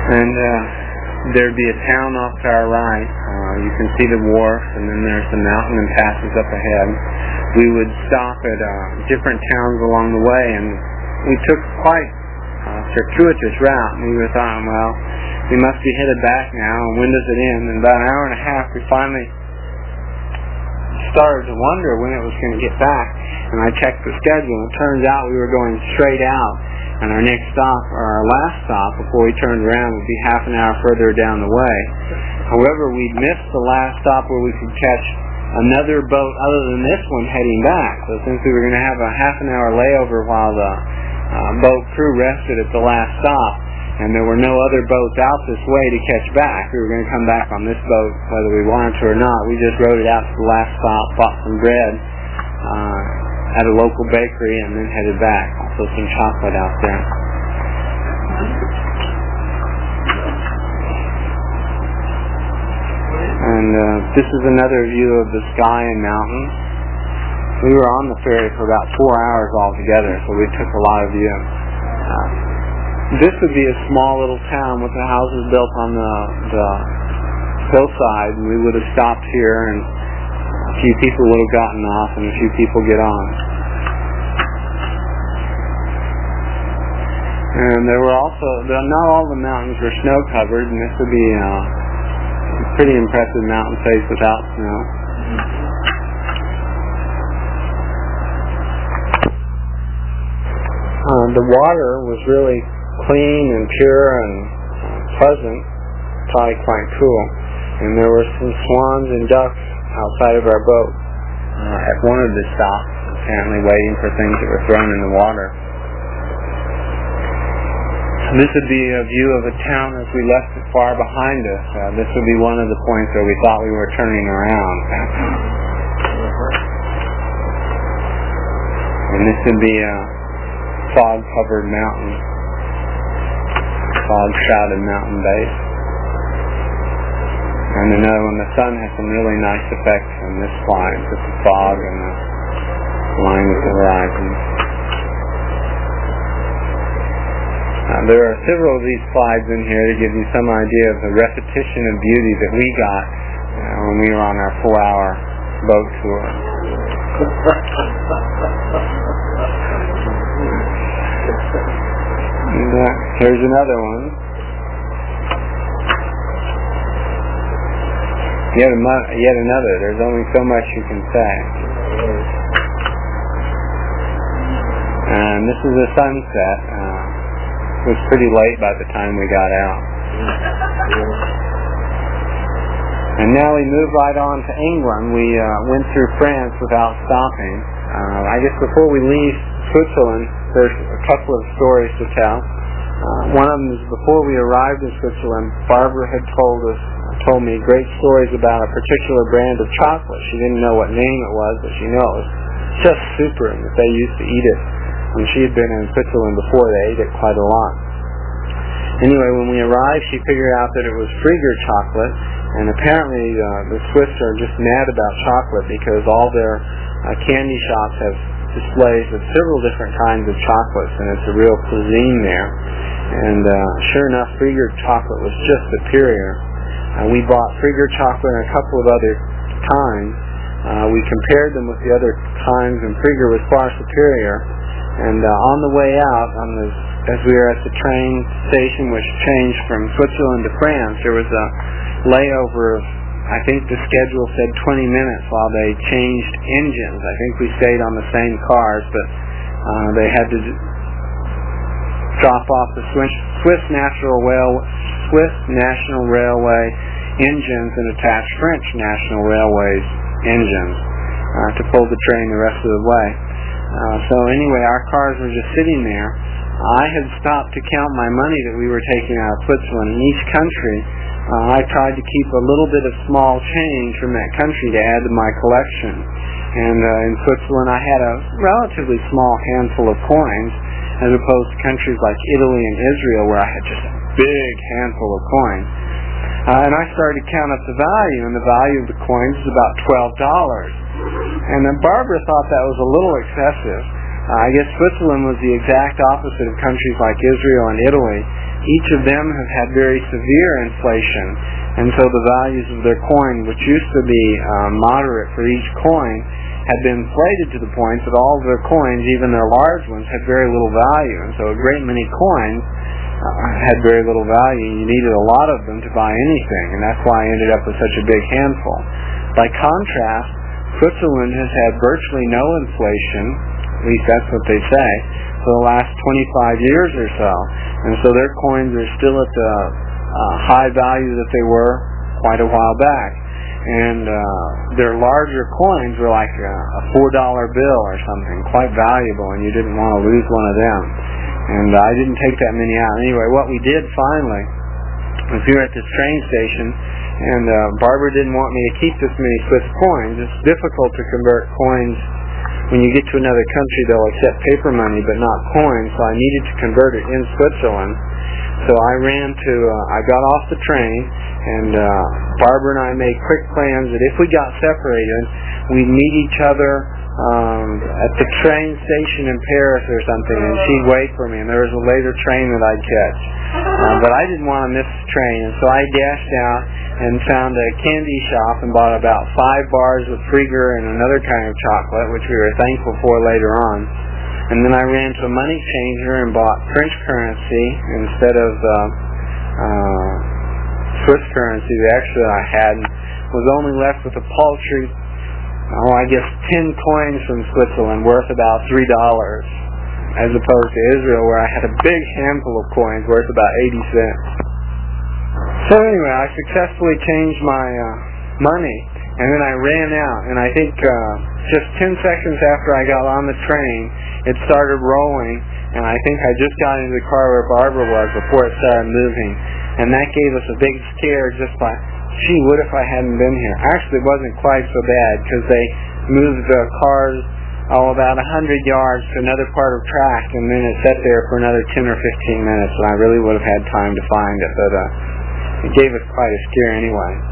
And there'd be a town off to our right. You can see the wharf, and then there's the mountain and passes up ahead. We would stop at different towns along the way, and we took quite a circuitous route. And we were thought, well, we must be headed back now, and when does it end? And about an hour and a half, we finally started to wonder when it was going to get back. And I checked the schedule, and it turns out we were going straight out. And our next stop, or our last stop, before we turned around, would be half an hour further down the way. However, we'd missed the last stop where we could catch another boat other than this one heading back. So since we were going to have a half an hour layover while the boat crew rested at the last stop, and there were no other boats out this way to catch back, we were going to come back on this boat whether we wanted to or not. We just rode it out to the last stop, bought some bread at a local bakery, and then headed back. Also some chocolate out there. And this is another view of the sky and mountains. We were on the ferry for about 4 hours altogether, so we took a lot of view. This would be a small little town with the houses built on the hillside, and we would have stopped here, and a few people would have gotten off, and a few people get on. And there were also, not all the mountains were snow-covered, and this would be a pretty impressive mountain face without snow. The water was really clean and pure and pleasant, probably quite cool. And there were some swans and ducks outside of our boat at one of the stops, apparently waiting for things that were thrown in the water. This would be a view of a town as we left it far behind us. This would be one of the points where we thought we were turning around. And this would be a fog-covered mountain, fog-shrouded mountain base. And another one, the sun has some really nice effects on this slide with the fog and the line with the horizon. There are several of these slides in here to give you some idea of the repetition of beauty that we got when we were on our 4-hour boat tour. And, here's another one. Yet another. There's only so much you can say. And this is a sunset. It was pretty late by the time we got out. And now we move right on to England. We went through France without stopping. I guess before we leave Switzerland, there's a couple of stories to tell. One of them is before we arrived in Switzerland, Barbara had told me great stories about a particular brand of chocolate. She didn't know what name it was, but she knew it was just super, and that they used to eat it. When she had been in Switzerland before, they ate it quite a lot. Anyway, when we arrived, she figured out that it was Frieger chocolate, and apparently the Swiss are just mad about chocolate because all their candy shops have displays of several different kinds of chocolates, and it's a real cuisine there. And sure enough, Frieger chocolate was just superior. We bought Frieger chocolate and a couple of other kinds. We compared them with the other kinds, and Frieger was far superior. And on the way out, as we were at the train station which changed from Switzerland to France, there was a layover of, I think the schedule said 20 minutes while they changed engines. I think we stayed on the same cars, but they had to drop off the Swiss National Railway engines and attach French National Railway's engines to pull the train the rest of the way. So anyway, our cars were just sitting there. I had stopped to count my money that we were taking out of Switzerland. In each country, I tried to keep a little bit of small change from that country to add to my collection. And in Switzerland, I had a relatively small handful of coins, as opposed to countries like Italy and Israel, where I had just a big handful of coins. And I started to count up the value, and the value of the coins is about $12. And then Barbara thought that was a little excessive. I guess Switzerland was the exact opposite of countries like Israel and Italy, each of them have had very severe inflation, and so the values of their coin, which used to be moderate for each coin, had been inflated to the point that all of their coins, even their large ones, had very little value. And so a great many coins had very little value. You needed a lot of them to buy anything, and that's why I ended up with such a big handful. By contrast, Switzerland has had virtually no inflation, at least that's what they say, for the last 25 years or so. And so their coins are still at the high value that they were quite a while back. And their larger coins were like a $4 bill or something, quite valuable, and you didn't want to lose one of them. And I didn't take that many out. Anyway, what we did finally was we were at this train station, and Barbara didn't want me to keep this many Swiss coins. It's difficult to convert coins. When you get to another country, they'll accept paper money but not coins, so I needed to convert it in Switzerland. So I got off the train, and Barbara and I made quick plans that if we got separated, we'd meet each other at the train station in Paris or something, and she'd wait for me, and there was a later train that I'd catch. But I didn't want to miss the train, and so I dashed out and found a candy shop and bought about 5 bars of Frieger and another kind of chocolate, which we were thankful for later on. And then I ran to a money changer and bought French currency instead of Swiss currency. The extra I had was only left with a paltry, I guess 10 coins from Switzerland worth about $3, as opposed to Israel where I had a big handful of coins worth about 80 cents. So anyway, I successfully changed my money, and then I ran out, and I think just 10 seconds after I got on the train, it started rolling, and I think I just got into the car where Barbara was before it started moving, and that gave us a big scare, just like, gee, what if I hadn't been here? Actually, it wasn't quite so bad, because they moved the cars about 100 yards to another part of track, and then it sat there for another 10 or 15 minutes, and I really would have had time to find it, but it gave us quite a scare anyway.